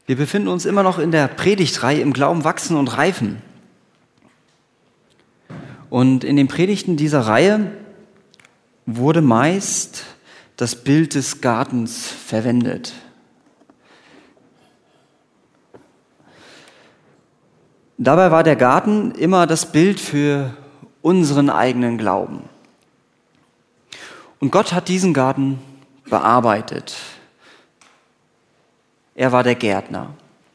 Wir befinden uns immer noch in der Predigtreihe im Glauben wachsen und reifen. Und in den Predigten dieser Reihe wurde meist das Bild des Gartens verwendet. Dabei war der Garten immer das Bild für unseren eigenen Glauben. Und Gott hat diesen Garten bearbeitet. Er war der Gärtner.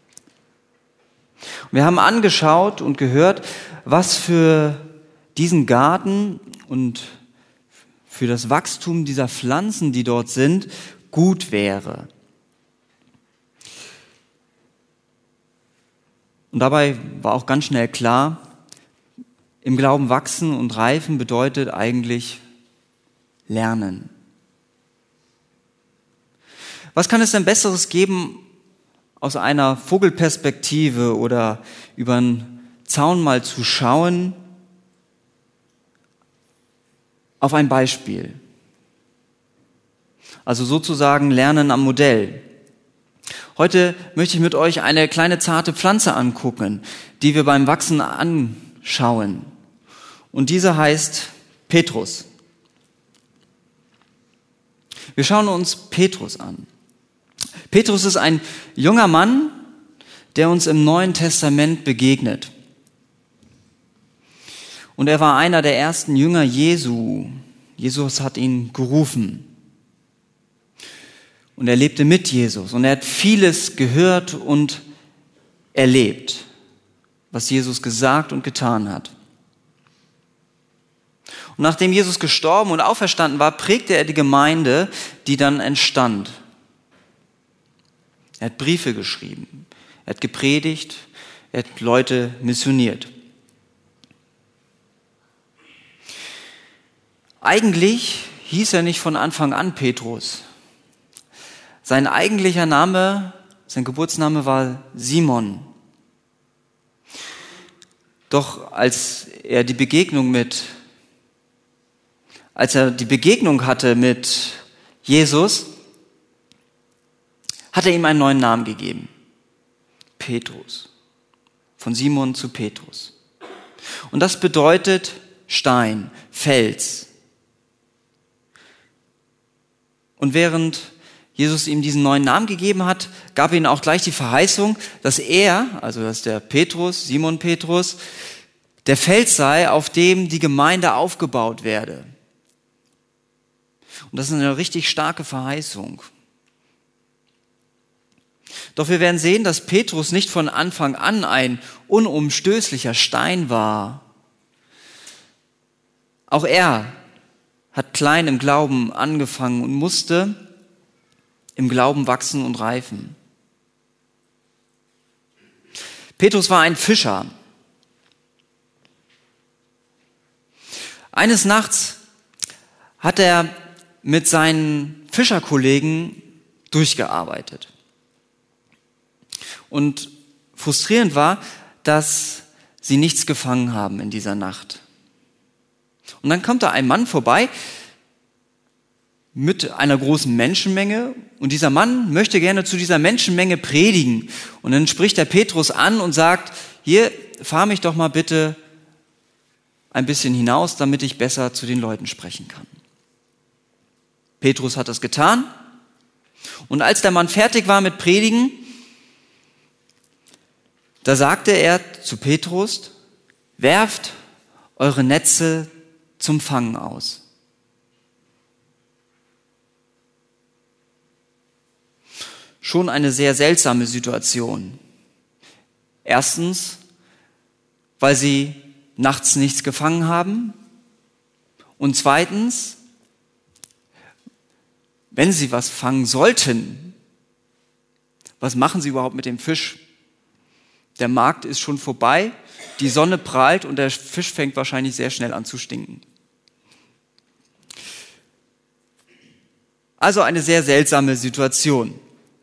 Wir haben angeschaut und gehört, was für diesen Garten und für das Wachstum dieser Pflanzen, die dort sind, gut wäre. Und dabei war auch ganz schnell klar, im Glauben wachsen und reifen bedeutet eigentlich lernen. Was kann es denn Besseres geben, aus einer Vogelperspektive oder über einen Zaun mal zu schauen, auf ein Beispiel? Also sozusagen Lernen am Modell. Heute möchte ich mit euch eine kleine zarte Pflanze angucken, die wir beim Wachsen anschauen. Und diese heißt Petrus. Wir schauen uns Petrus an. Petrus ist ein junger Mann, der uns im Neuen Testament begegnet. Und er war einer der ersten Jünger Jesu. Jesus hat ihn gerufen. Und er lebte mit Jesus. Und er hat vieles gehört und erlebt, was Jesus gesagt und getan hat. Und nachdem Jesus gestorben und auferstanden war, prägte er die Gemeinde, die dann entstand. Er hat Briefe geschrieben, er hat gepredigt, er hat Leute missioniert. Eigentlich hieß er nicht von Anfang an Petrus. Sein eigentlicher Name, sein Geburtsname war Simon. Doch als er die Begegnung hatte mit Jesus, hat er ihm einen neuen Namen gegeben. Petrus. Von Simon zu Petrus. Und das bedeutet Stein, Fels. Und während Jesus ihm diesen neuen Namen gegeben hat, gab er ihm auch gleich die Verheißung, dass dass der Petrus, Simon Petrus, der Fels sei, auf dem die Gemeinde aufgebaut werde. Und das ist eine richtig starke Verheißung. Doch wir werden sehen, dass Petrus nicht von Anfang an ein unumstößlicher Stein war. Auch er hat klein im Glauben angefangen und musste im Glauben wachsen und reifen. Petrus war ein Fischer. Eines Nachts hat er mit seinen Fischerkollegen durchgearbeitet. Und frustrierend war, dass sie nichts gefangen haben in dieser Nacht. Und dann kommt da ein Mann vorbei mit einer großen Menschenmenge und dieser Mann möchte gerne zu dieser Menschenmenge predigen. Und dann spricht der Petrus an und sagt, hier, fahr mich doch mal bitte ein bisschen hinaus, damit ich besser zu den Leuten sprechen kann. Petrus hat das getan und als der Mann fertig war mit Predigen, da sagte er zu Petrus, werft eure Netze zum Fangen aus. Schon eine sehr seltsame Situation. Erstens, weil sie nachts nichts gefangen haben. Und zweitens, wenn sie was fangen sollten, was machen sie überhaupt mit dem Fisch? Der Markt ist schon vorbei, die Sonne prallt und der Fisch fängt wahrscheinlich sehr schnell an zu stinken. Also eine sehr seltsame Situation.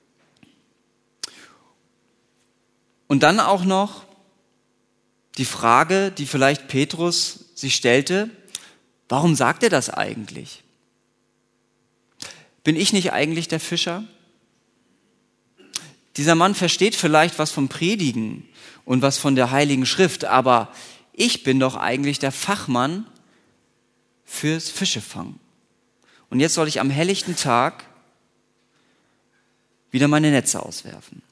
Und dann auch noch die Frage, die vielleicht Petrus sich stellte, warum sagt er das eigentlich? Bin ich nicht eigentlich der Fischer? Dieser Mann versteht vielleicht was vom Predigen und was von der Heiligen Schrift, aber ich bin doch eigentlich der Fachmann fürs Fischefangen. Und jetzt soll ich am helllichten Tag wieder meine Netze auswerfen.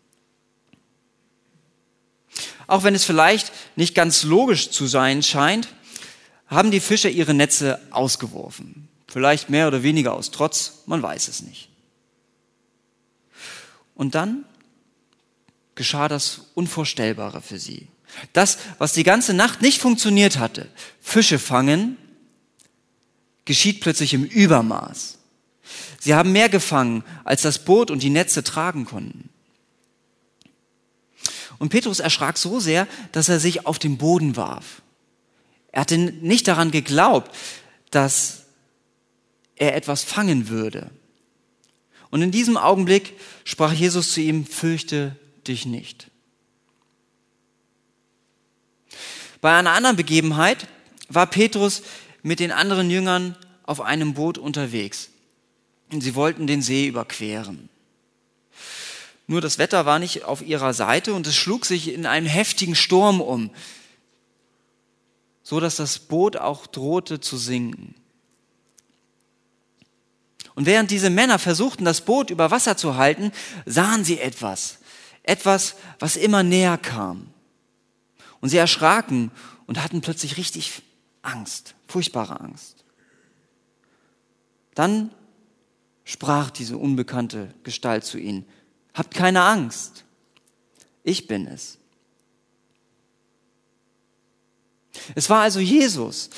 Auch wenn es vielleicht nicht ganz logisch zu sein scheint, haben die Fischer ihre Netze ausgeworfen. Vielleicht mehr oder weniger aus Trotz, man weiß es nicht. Und dann geschah das Unvorstellbare für sie. Das, was die ganze Nacht nicht funktioniert hatte, Fische fangen, geschieht plötzlich im Übermaß. Sie haben mehr gefangen, als das Boot und die Netze tragen konnten. Und Petrus erschrak so sehr, dass er sich auf den Boden warf. Er hatte nicht daran geglaubt, dass er etwas fangen würde. Und in diesem Augenblick sprach Jesus zu ihm: Fürchte dich nicht. Bei einer anderen Begebenheit war Petrus mit den anderen Jüngern auf einem Boot unterwegs. Und sie wollten den See überqueren. Nur das Wetter war nicht auf ihrer Seite und es schlug sich in einem heftigen Sturm um, so dass das Boot auch drohte zu sinken. Und während diese Männer versuchten, das Boot über Wasser zu halten, sahen sie etwas, was immer näher kam. Und sie erschraken und hatten plötzlich richtig Angst, furchtbare Angst. Dann sprach diese unbekannte Gestalt zu ihnen: Habt keine Angst, ich bin es. Es war also Jesus,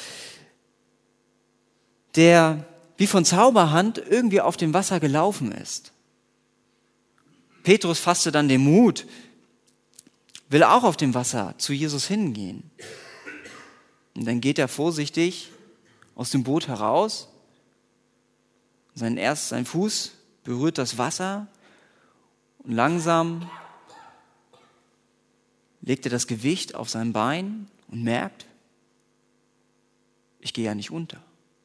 der wie von Zauberhand irgendwie auf dem Wasser gelaufen ist. Petrus fasste dann den Mut, will auch auf dem Wasser zu Jesus hingehen. Und dann geht er vorsichtig aus dem Boot heraus. Sein Fuß berührt das Wasser und langsam legt er das Gewicht auf sein Bein und merkt: Ich gehe ja nicht unter.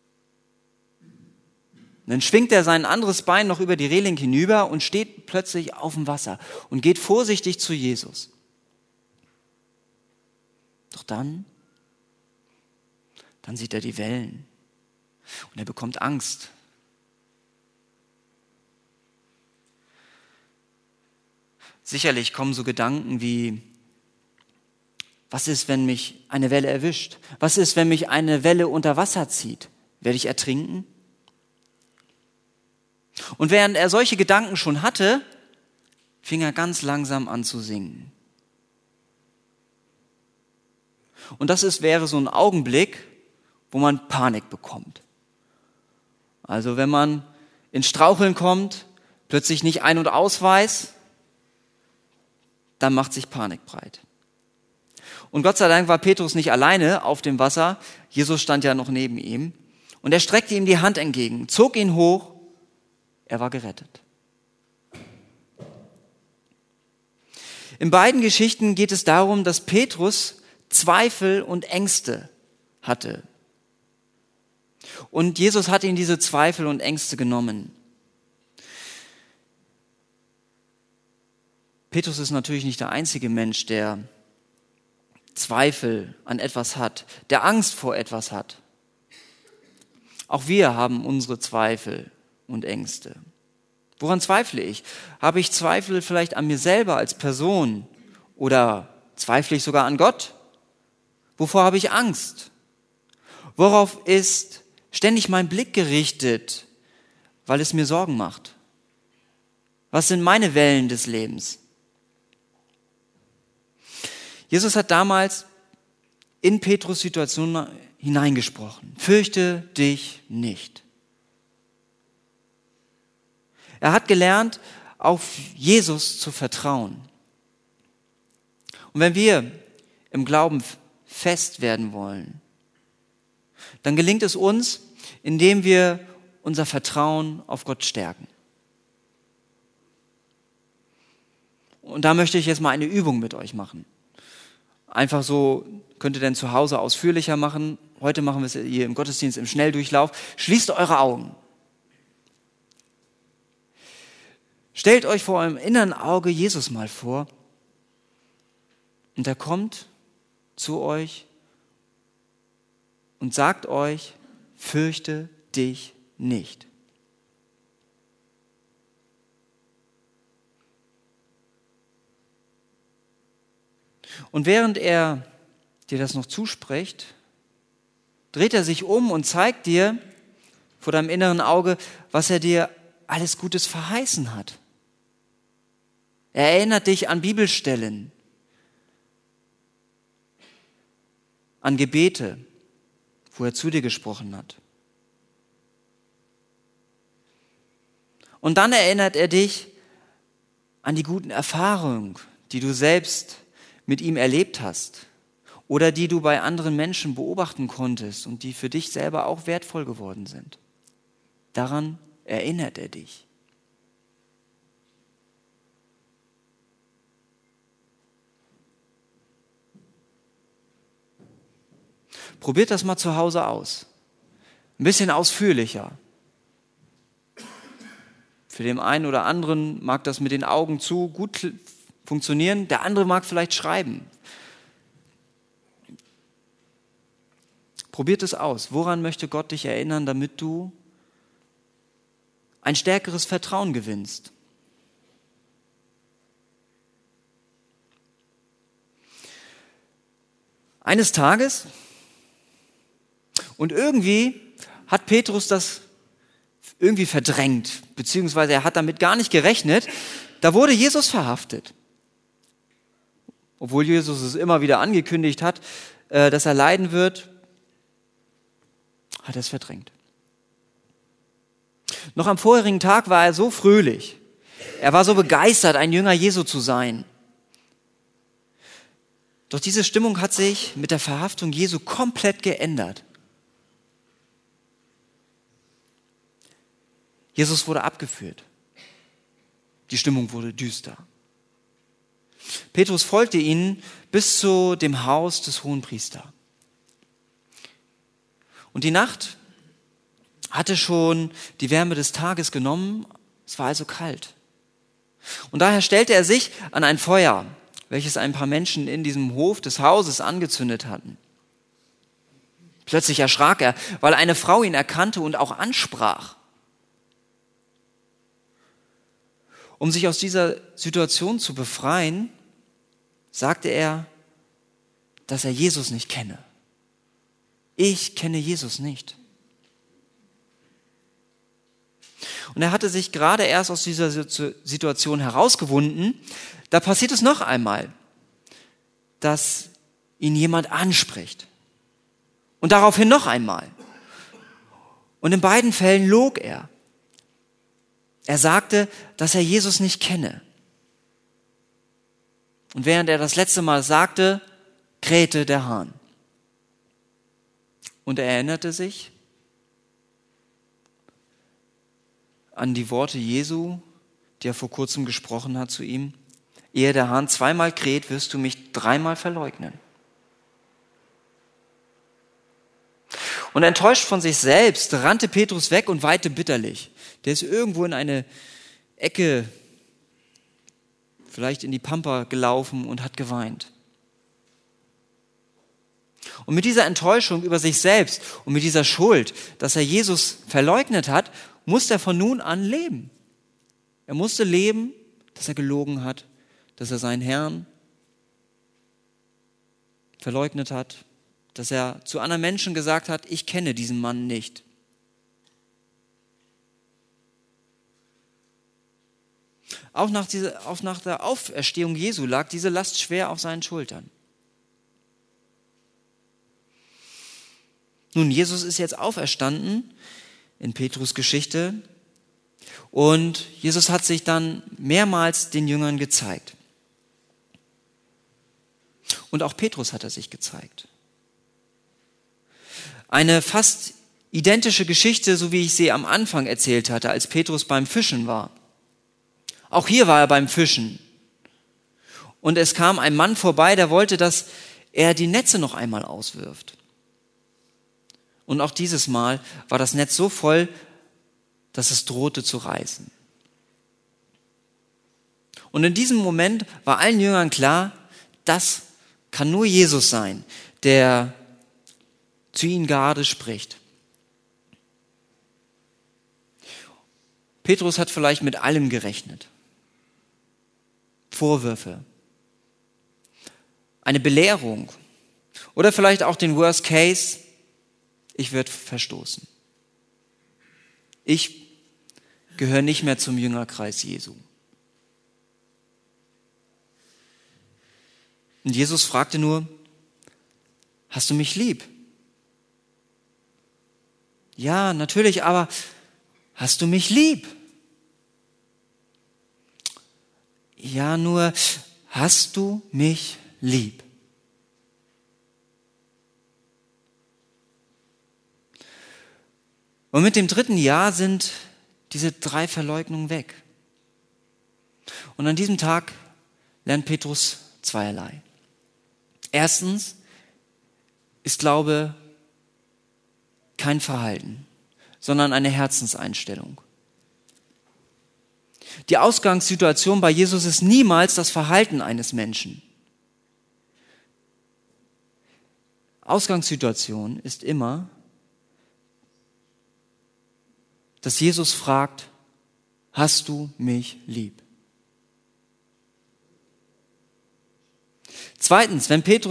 Und dann schwingt er sein anderes Bein noch über die Reling hinüber und steht plötzlich auf dem Wasser und geht vorsichtig zu Jesus. Doch dann sieht er die Wellen und er bekommt Angst. Sicherlich kommen so Gedanken wie: Was ist, wenn mich eine Welle erwischt? Was ist, wenn mich eine Welle unter Wasser zieht? Werde ich ertrinken? Und während er solche Gedanken schon hatte, fing er ganz langsam an zu singen. Und das wäre so ein Augenblick, wo man Panik bekommt. Also wenn man ins Straucheln kommt, plötzlich nicht ein- und aus weiß, dann macht sich Panik breit. Und Gott sei Dank war Petrus nicht alleine auf dem Wasser. Jesus stand ja noch neben ihm. Und er streckte ihm die Hand entgegen, zog ihn hoch. Er war gerettet. In beiden Geschichten geht es darum, dass Petrus Zweifel und Ängste hatte. Und Jesus hat ihm diese Zweifel und Ängste genommen. Petrus ist natürlich nicht der einzige Mensch, der Zweifel an etwas hat, der Angst vor etwas hat. Auch wir haben unsere Zweifel und Ängste. Woran zweifle ich? Habe ich Zweifel vielleicht an mir selber als Person oder zweifle ich sogar an Gott? Wovor habe ich Angst? Worauf ist ständig mein Blick gerichtet, weil es mir Sorgen macht? Was sind meine Wellen des Lebens? Jesus hat damals in Petrus' Situation hineingesprochen: Fürchte dich nicht. Er hat gelernt, auf Jesus zu vertrauen. Und wenn wir im Glauben fest werden wollen, dann gelingt es uns, indem wir unser Vertrauen auf Gott stärken. Und da möchte ich jetzt mal eine Übung mit euch machen. Einfach so, könnt ihr denn zu Hause ausführlicher machen. Heute machen wir es hier im Gottesdienst im Schnelldurchlauf. Schließt eure Augen. Stellt euch vor eurem inneren Auge Jesus mal vor und er kommt zu euch und sagt euch, fürchte dich nicht. Und während er dir das noch zuspricht, dreht er sich um und zeigt dir vor deinem inneren Auge, was er dir alles Gutes verheißen hat. Er erinnert dich an Bibelstellen, an Gebete, wo er zu dir gesprochen hat. Und dann erinnert er dich an die guten Erfahrungen, die du selbst mit ihm erlebt hast oder die du bei anderen Menschen beobachten konntest und die für dich selber auch wertvoll geworden sind. Daran erinnert er dich. Probiert das mal zu Hause aus. Ein bisschen ausführlicher. Für den einen oder anderen mag das mit den Augen zu gut funktionieren, der andere mag vielleicht schreiben. Probiert es aus. Woran möchte Gott dich erinnern, damit du ein stärkeres Vertrauen gewinnst? Eines Tages, und irgendwie hat Petrus das irgendwie verdrängt, beziehungsweise er hat damit gar nicht gerechnet, da wurde Jesus verhaftet. Obwohl Jesus es immer wieder angekündigt hat, dass er leiden wird, hat er es verdrängt. Noch am vorherigen Tag war er so fröhlich. Er war so begeistert, ein Jünger Jesu zu sein. Doch diese Stimmung hat sich mit der Verhaftung Jesu komplett geändert. Jesus wurde abgeführt. Die Stimmung wurde düster. Petrus folgte ihnen bis zu dem Haus des Hohenpriesters. Und die Nacht hatte schon die Wärme des Tages genommen, es war also kalt. Und daher stellte er sich an ein Feuer, welches ein paar Menschen in diesem Hof des Hauses angezündet hatten. Plötzlich erschrak er, weil eine Frau ihn erkannte und auch ansprach. Um sich aus dieser Situation zu befreien, sagte er, dass er Jesus nicht kenne. Ich kenne Jesus nicht. Und er hatte sich gerade erst aus dieser Situation herausgewunden. Da passiert es noch einmal, dass ihn jemand anspricht. Und daraufhin noch einmal. Und in beiden Fällen log er. Er sagte, dass er Jesus nicht kenne. Und während er das letzte Mal sagte, krähte der Hahn. Und er erinnerte sich an die Worte Jesu, die er vor kurzem gesprochen hat zu ihm. Ehe der Hahn zweimal kräht, wirst du mich dreimal verleugnen. Und enttäuscht von sich selbst rannte Petrus weg und weinte bitterlich. Der ist irgendwo in eine Ecke, vielleicht in die Pampa gelaufen und hat geweint. Und mit dieser Enttäuschung über sich selbst und mit dieser Schuld, dass er Jesus verleugnet hat, musste er von nun an leben. Er musste leben, dass er gelogen hat, dass er seinen Herrn verleugnet hat, dass er zu anderen Menschen gesagt hat, ich kenne diesen Mann nicht. Auch nach der Auferstehung Jesu lag diese Last schwer auf seinen Schultern. Nun, Jesus ist jetzt auferstanden in Petrus Geschichte und Jesus hat sich dann mehrmals den Jüngern gezeigt. Und auch Petrus hat er sich gezeigt. Eine fast identische Geschichte, so wie ich sie am Anfang erzählt hatte, als Petrus beim Fischen war. Auch hier war er beim Fischen. Und es kam ein Mann vorbei, der wollte, dass er die Netze noch einmal auswirft. Und auch dieses Mal war das Netz so voll, dass es drohte zu reißen. Und in diesem Moment war allen Jüngern klar, das kann nur Jesus sein, der zu ihnen gerade spricht. Petrus hat vielleicht mit allem gerechnet. Vorwürfe, eine Belehrung oder vielleicht auch den Worst Case, ich werde verstoßen. Ich gehöre nicht mehr zum Jüngerkreis Jesu. Und Jesus fragte nur, hast du mich lieb? Ja, natürlich, aber hast du mich lieb? Ja, nur, hast du mich lieb? Und mit dem 3. Jahr sind diese 3 Verleugnungen weg. Und an diesem Tag lernt Petrus zweierlei. Erstens ist Glaube kein Verhalten, sondern eine Herzenseinstellung. Die Ausgangssituation bei Jesus ist niemals das Verhalten eines Menschen. Ausgangssituation ist immer, dass Jesus fragt, hast du mich lieb? Zweitens,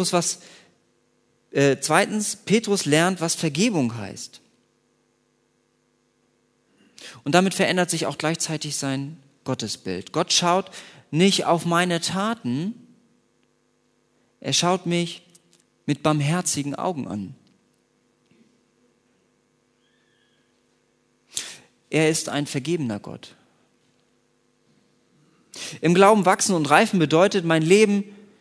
Petrus lernt, was Vergebung heißt. Und damit verändert sich auch gleichzeitig sein Gottesbild. Gott schaut nicht auf meine Taten, er schaut mich mit barmherzigen Augen an. Er ist ein vergebener Gott. Im Glauben wachsen und reifen bedeutet, mein Leben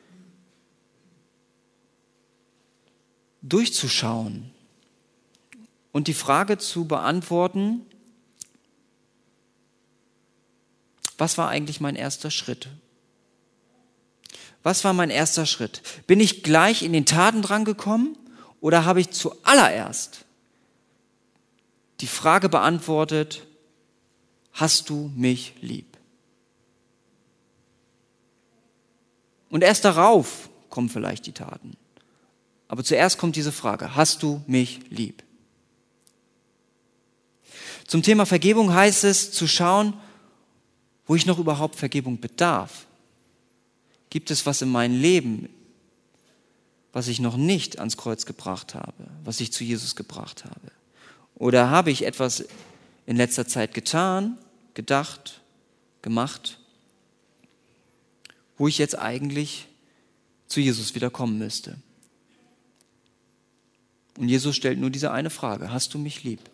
durchzuschauen und die Frage zu beantworten, was war eigentlich mein erster Schritt? Was war mein erster Schritt? Bin ich gleich in den Taten dran gekommen oder habe ich zuallererst die Frage beantwortet, hast du mich lieb? Und erst darauf kommen vielleicht die Taten. Aber zuerst kommt diese Frage, hast du mich lieb? Zum Thema Vergebung heißt es, zu schauen, wo ich noch überhaupt Vergebung bedarf. Gibt es was in meinem Leben, was ich noch nicht ans Kreuz gebracht habe, was ich zu Jesus gebracht habe? Oder habe ich etwas in letzter Zeit getan, gedacht, gemacht, wo ich jetzt eigentlich zu Jesus wieder kommen müsste? Und Jesus stellt nur diese eine Frage, hast du mich lieb?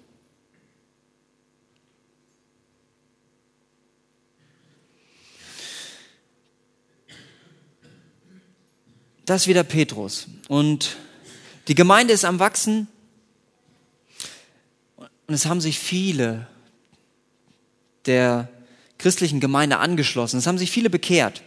Das ist wieder Petrus. Und die Gemeinde ist am Wachsen. Und es haben sich viele der christlichen Gemeinde angeschlossen. Es haben sich viele bekehrt.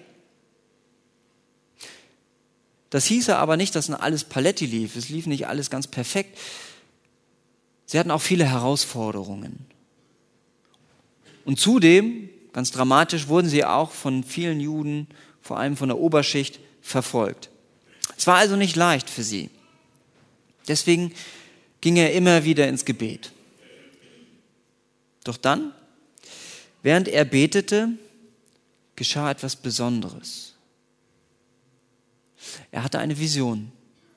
Das hieße aber nicht, dass alles Paletti lief. Es lief nicht alles ganz perfekt. Sie hatten auch viele Herausforderungen. Und zudem, ganz dramatisch, wurden sie auch von vielen Juden, vor allem von der Oberschicht, verfolgt. Es war also nicht leicht für sie. Deswegen ging er immer wieder ins Gebet. Doch dann, während er betete, geschah etwas Besonderes. Er hatte eine Vision.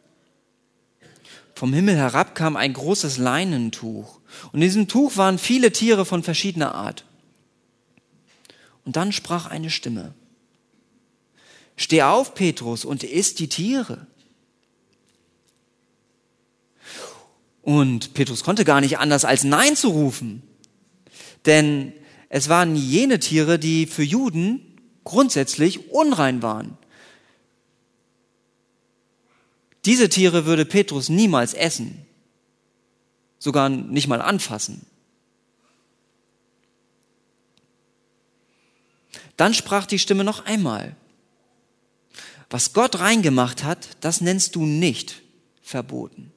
Vom Himmel herab kam ein großes Leinentuch. Und in diesem Tuch waren viele Tiere von verschiedener Art. Und dann sprach eine Stimme: Steh auf, Petrus, und iss die Tiere. Und Petrus konnte gar nicht anders, als Nein zu rufen. Denn es waren jene Tiere, die für Juden grundsätzlich unrein waren. Diese Tiere würde Petrus niemals essen, sogar nicht mal anfassen. Dann sprach die Stimme noch einmal: Was Gott reingemacht hat, das nennst du nicht verboten.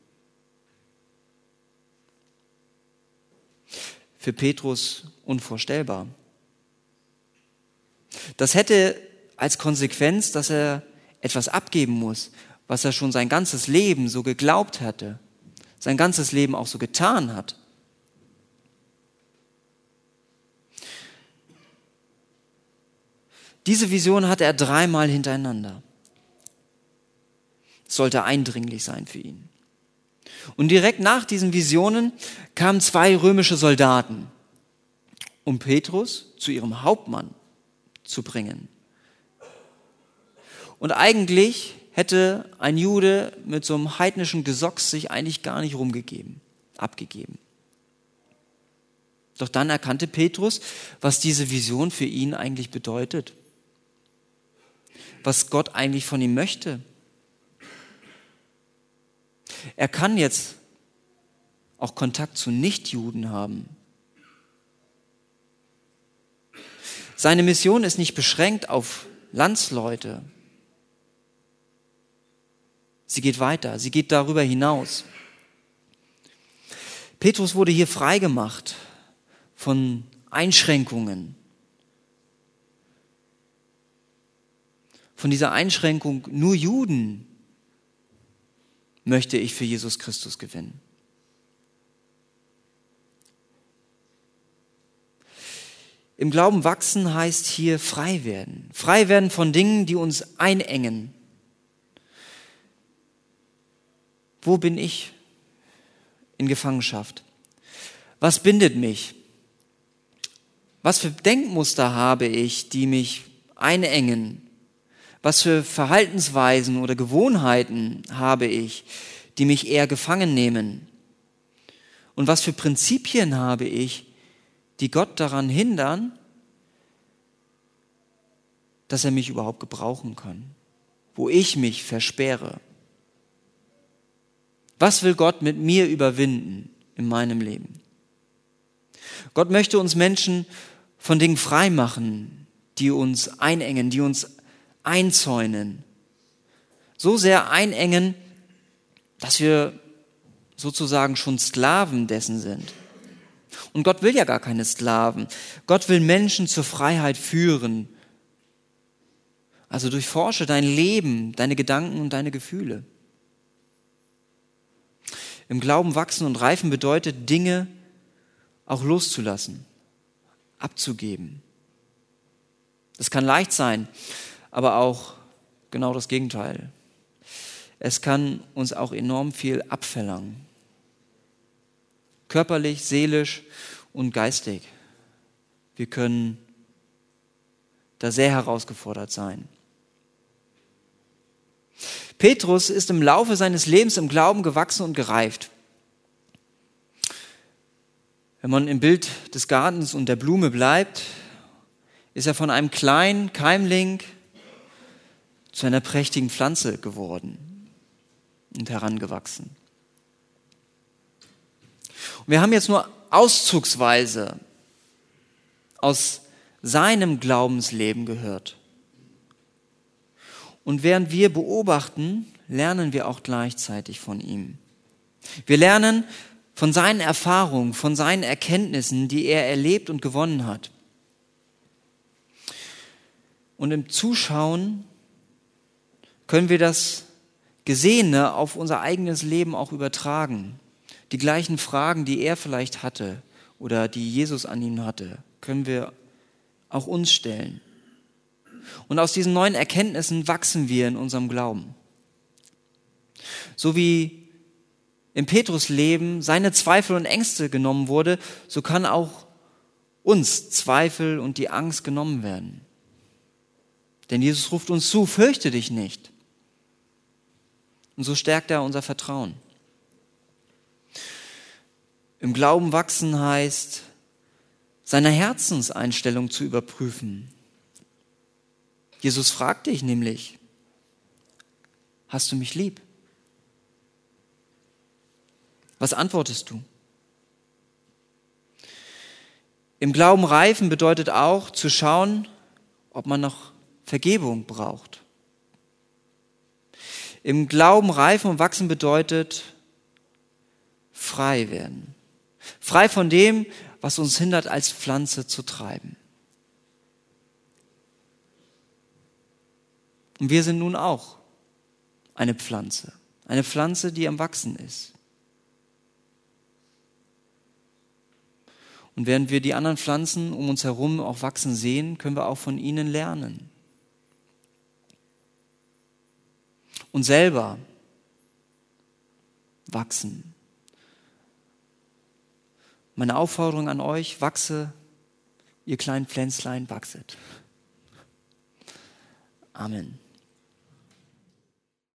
Für Petrus unvorstellbar. Das hätte als Konsequenz, dass er etwas abgeben muss, was er schon sein ganzes Leben so geglaubt hatte, sein ganzes Leben auch so getan hat. Diese Vision hatte er 3-mal hintereinander. Es sollte eindringlich sein für ihn. Und direkt nach diesen Visionen kamen 2 römische Soldaten, um Petrus zu ihrem Hauptmann zu bringen. Und eigentlich hätte ein Jude mit so einem heidnischen Gesocks sich eigentlich gar nicht abgegeben. Doch dann erkannte Petrus, was diese Vision für ihn eigentlich bedeutet, was Gott eigentlich von ihm möchte. Er kann jetzt auch Kontakt zu Nichtjuden haben. Seine Mission ist nicht beschränkt auf Landsleute. Sie geht weiter, sie geht darüber hinaus. Petrus wurde hier freigemacht von Einschränkungen. Von dieser Einschränkung, nur Juden möchte ich für Jesus Christus gewinnen. Im Glauben wachsen heißt hier frei werden. Frei werden von Dingen, die uns einengen. Wo bin ich in Gefangenschaft? Was bindet mich? Was für Denkmuster habe ich, die mich einengen? Was für Verhaltensweisen oder Gewohnheiten habe ich, die mich eher gefangen nehmen? Und was für Prinzipien habe ich, die Gott daran hindern, dass er mich überhaupt gebrauchen kann, wo ich mich versperre? Was will Gott mit mir überwinden in meinem Leben? Gott möchte uns Menschen von Dingen frei machen, die uns einengen, die uns einzäunen. So sehr einengen, dass wir sozusagen schon Sklaven dessen sind. Und Gott will ja gar keine Sklaven. Gott will Menschen zur Freiheit führen. Also durchforsche dein Leben, deine Gedanken und deine Gefühle. Im Glauben wachsen und reifen bedeutet, Dinge auch loszulassen, abzugeben. Das kann leicht sein, aber auch genau das Gegenteil. Es kann uns auch enorm viel abverlangen. Körperlich, seelisch und geistig. Wir können da sehr herausgefordert sein. Petrus ist im Laufe seines Lebens im Glauben gewachsen und gereift. Wenn man im Bild des Gartens und der Blume bleibt, ist er von einem kleinen Keimling zu einer prächtigen Pflanze geworden und herangewachsen. Und wir haben jetzt nur auszugsweise aus seinem Glaubensleben gehört. Und während wir beobachten, lernen wir auch gleichzeitig von ihm. Wir lernen von seinen Erfahrungen, von seinen Erkenntnissen, die er erlebt und gewonnen hat. Und im Zuschauen können wir das Gesehene auf unser eigenes Leben auch übertragen. Die gleichen Fragen, die er vielleicht hatte oder die Jesus an ihm hatte, können wir auch uns stellen. Und aus diesen neuen Erkenntnissen wachsen wir in unserem Glauben. So wie im Petrus-Leben seine Zweifel und Ängste genommen wurde, so kann auch uns Zweifel und die Angst genommen werden. Denn Jesus ruft uns zu, fürchte dich nicht. Und so stärkt er unser Vertrauen. Im Glauben wachsen heißt, seine Herzenseinstellung zu überprüfen. Jesus fragt dich nämlich, hast du mich lieb? Was antwortest du? Im Glauben reifen bedeutet auch zu schauen, ob man noch Vergebung braucht. Im Glauben reifen und wachsen bedeutet frei werden. Frei von dem, was uns hindert, als Pflanze zu treiben. Und wir sind nun auch eine Pflanze, die am Wachsen ist. Und während wir die anderen Pflanzen um uns herum auch wachsen sehen, können wir auch von ihnen lernen. Und selber wachsen. Meine Aufforderung an euch, wachse, ihr kleinen Pflänzlein, wachset. Amen.